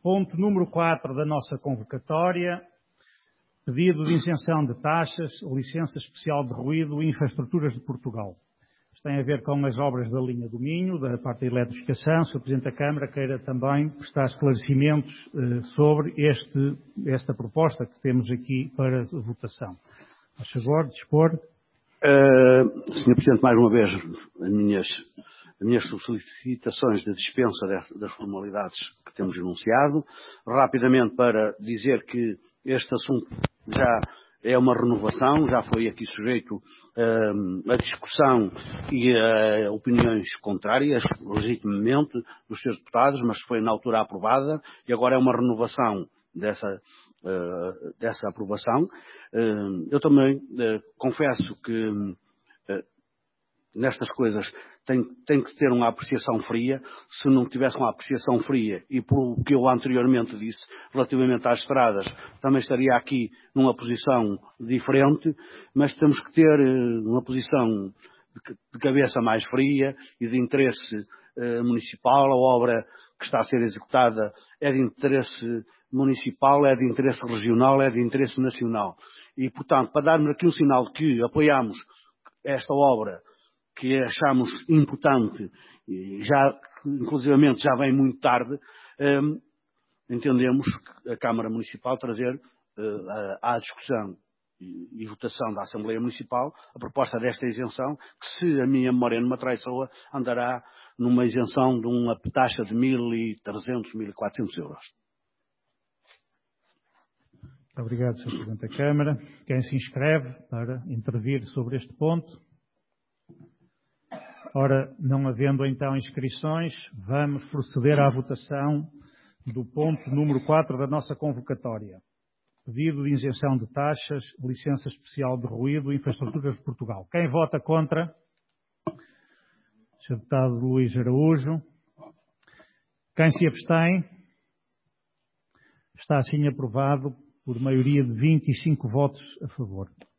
Ponto número 4 da nossa convocatória. Pedido de isenção de taxas, licença especial de ruído e infraestruturas de Portugal. Isto tem a ver com as obras da linha do Minho, da parte da eletrificação. Se o Presidente da Câmara queira também prestar esclarecimentos sobre esta proposta que temos aqui para votação. Faz favor, dispor. Sr. Presidente, mais uma vez, as minhas solicitações de dispensa das formalidades que temos enunciado. Rapidamente para dizer que este assunto já é uma renovação, já foi aqui sujeito a discussão e a opiniões contrárias, legitimamente, dos seus deputados, mas foi na altura aprovada e agora é uma renovação dessa aprovação. Eu também confesso que nestas coisas tem que ter uma apreciação fria. Se não tivesse uma apreciação fria, e pelo que eu anteriormente disse relativamente às estradas, também estaria aqui numa posição diferente, mas temos que ter uma posição de cabeça mais fria e de interesse municipal. A obra que está a ser executada é de interesse municipal, é de interesse regional, é de interesse nacional. E, portanto, para darmos aqui um sinal de que apoiamos esta obra, que achamos importante, inclusivamente já vem muito tarde, entendemos que a Câmara Municipal trazer à discussão e votação da Assembleia Municipal a proposta desta isenção, que, se a minha memória não me atraiçoa, andará numa isenção de uma taxa de 1.300, 1.400 euros. Obrigado, Sr. Presidente da Câmara. Quem se inscreve para intervir sobre este ponto? Ora, não havendo então inscrições, vamos proceder à votação do ponto número 4 da nossa convocatória. Pedido de isenção de taxas, licença especial de ruído e infraestruturas de Portugal. Quem vota contra? Sr. Deputado Luís Araújo. Quem se abstém? Está assim aprovado por maioria de 25 votos a favor.